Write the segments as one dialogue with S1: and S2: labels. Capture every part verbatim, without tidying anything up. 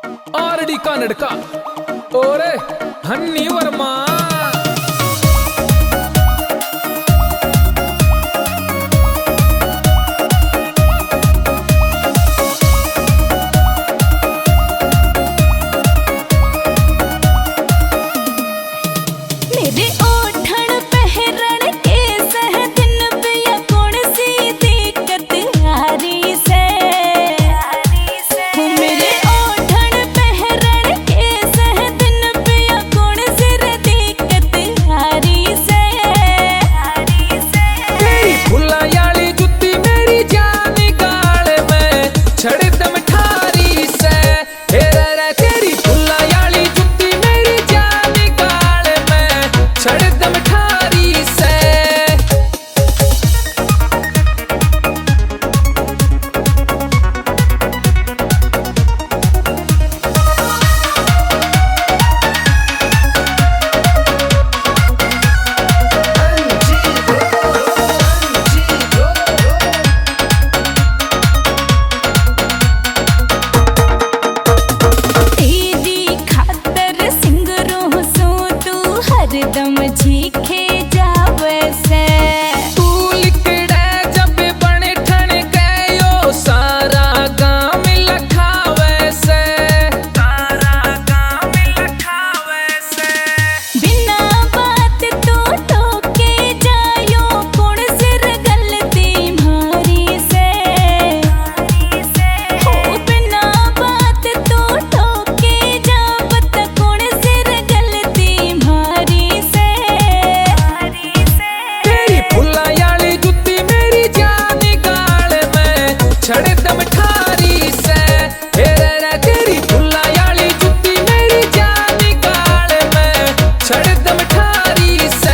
S1: RD का नड़का ओरे हन्नी वर्मा।
S2: दम झीखे जावे से
S1: तू लिकड़े जब बने ठण गयो सारा गाँव लखावे से सारा गाँव लखावे से
S2: बिना बात तो टोके जायो कौन सिर गलती मारी से हो बिना बात तो टोके जावत कौन सिर गलती मारी
S1: छड़े दम ठारी से हेरे रे तेरी फुल्ला याली जुत्ती मेरी जान निकाल में छड़े दम ठारी से।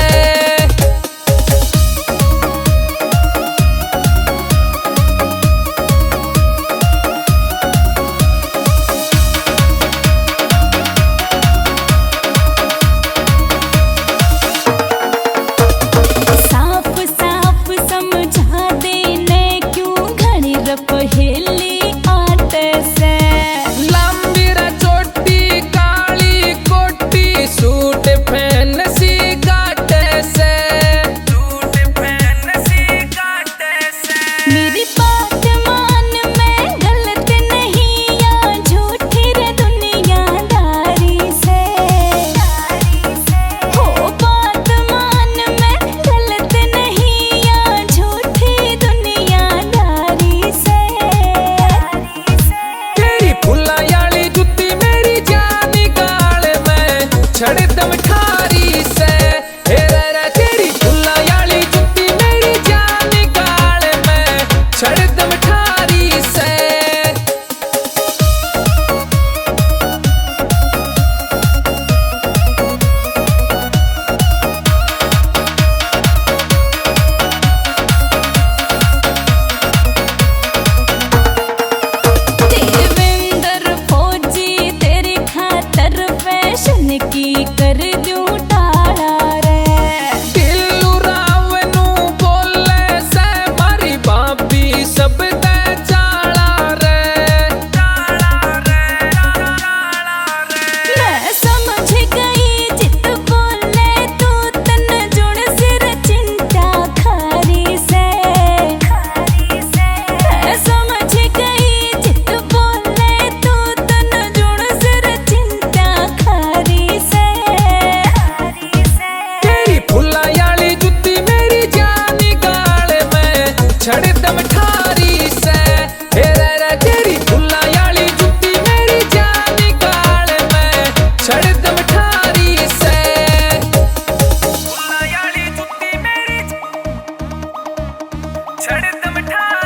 S2: साफ साफ समझा देने क्यों घड़ी पहेली आट से
S1: लंबी रे चोटी काली कोटी सूट पहन सी गाटे से सूट पहन सी गाटे से
S2: मेरी बात मान मैं गलत नहीं या झूठी रे दुनियादारी से हो बात मान मैं गलत नहीं या झूठी दुनियादारी से
S1: छड़े दम ठारी से हेरे रे तेरी फुल्ला याली जुत्ती मेरी जान निकाल में छड़े दम ठारी से।
S2: देवेंद्र फौजी तेरी खातर फैशन की कर दूं टाला रे
S1: दिलू रावनू बोले से मारी बाबी सब दे चाला रे चाला रे चाला रे।
S2: मैं समझ गई जित बोले तू तन जुड़ सिर चिंता खारी से खारी से मैं समझ गई जित बोले तू तन जुड़ सिर चिंता खारी से खारी से
S1: तेरी फुल्ला याली जुत्ती मेरी जान निकाल में छड़े दम ठारी से हेरे रे तेरी फुल्ला याली जुत्ती मेरी जान निकाल में छड़े दम ठारी से फुल्ला याली जुत्ती मेरी छड़े दम ठारी